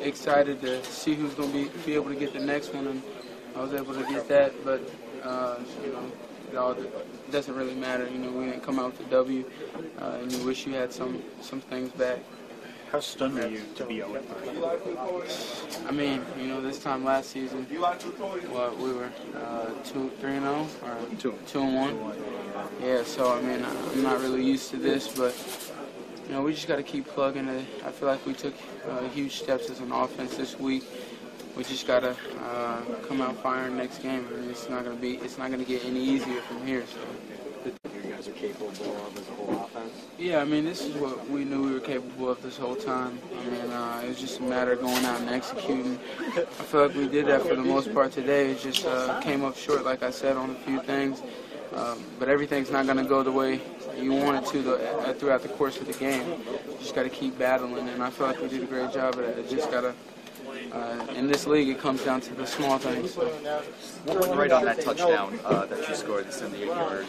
excited to see who's going to be able to get the next one, and I was able to get that. But it all doesn't really matter. We didn't come out with a W, and you wish you had some things back. How stunned were you to be 0-5? I mean, this time last season, we were 2-3-0 or 2-1. Yeah, so I mean, I'm not really used to this, but we just got to keep plugging it. I feel like we took huge steps as an offense this week. We just got to come out firing next game. I mean, it's not gonna get any easier from here. So. You guys are capable of as a whole offense? Yeah, I mean, this is what we knew we were capable of this whole time. I mean, it was just a matter of going out and executing. I feel like we did that for the most part today. It just came up short, like I said, on a few things. But everything's not going to go the way you want it to throughout the course of the game. You just got to keep battling, and I feel like we did a great job of that. It just got to. In this league, it comes down to the small things. What went right on that touchdown that you scored, the 78-yarder?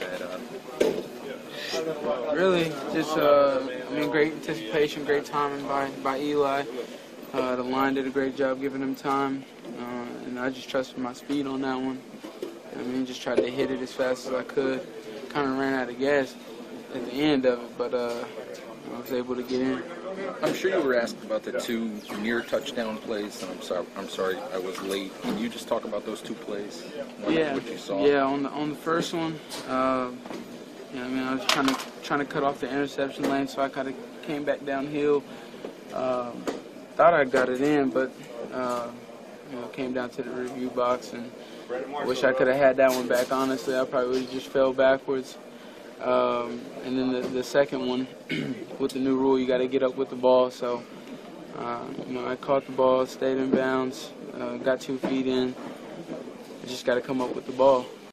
Really, just great anticipation, great timing by Eli. The line did a great job giving him time, and I just trusted my speed on that one. I mean, just tried to hit it as fast as I could. Kind of ran out of gas at the end of it, but I was able to get in. I'm sure you were asked about the two near touchdown plays, and I'm sorry I was late. Can you just talk about those two plays? What you saw? Yeah. On the first one, I was trying to cut off the interception lane, so I kind of came back downhill. Thought I got it in, but came down to the review box, and I wish I could have had that one back. Honestly, I probably would have just fell backwards. And then the second one, with the new rule, you got to get up with the ball. So, I caught the ball, stayed in bounds, got 2 feet in. I just got to come up with the ball.